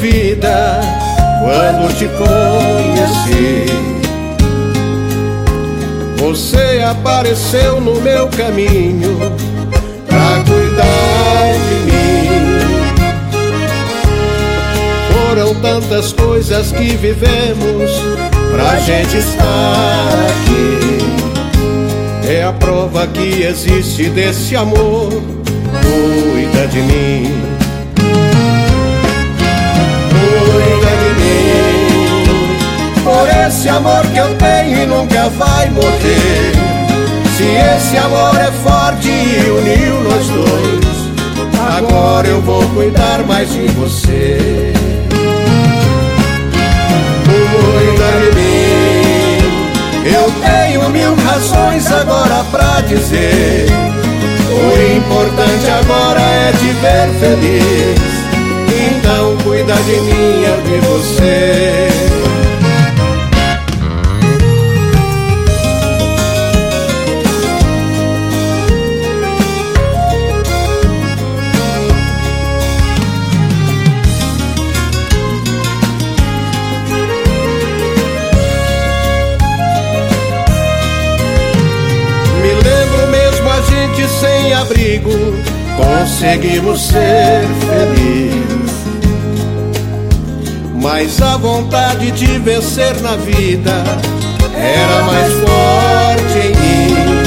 vida quando te conheci. Você apareceu no meu caminho pra cuidar de mim. Foram tantas coisas que vivemos pra gente estar aqui. É a prova que existe desse amor. Cuida de mim. Cuida de mim. Por esse amor que eu tenho e nunca vai morrer. Se esse amor é forte e uniu nós dois, agora eu vou cuidar mais de você. Cuida de mim. Eu tenho mil razões agora pra dizer. O importante agora é te ver feliz. Então cuida de mim, eu de você. Sem abrigo, conseguimos ser felizes. Mas a vontade de vencer na vida era mais forte em mim.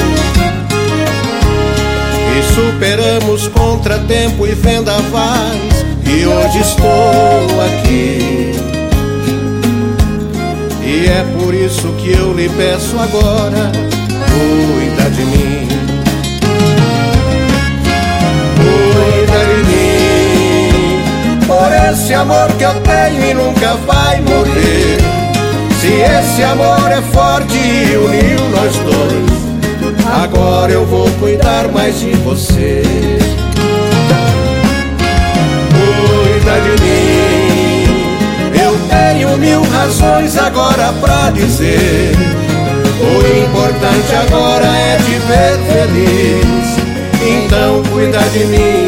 E superamos contratempo e vendavais, e hoje estou aqui. E é por isso que eu lhe peço agora, cuida de mim. Por esse amor que eu tenho e nunca vai morrer. Se esse amor é forte e uniu nós dois, agora eu vou cuidar mais de você. Cuida de mim. Eu tenho mil razões agora pra dizer. O importante agora é te ver feliz. Então cuida de mim,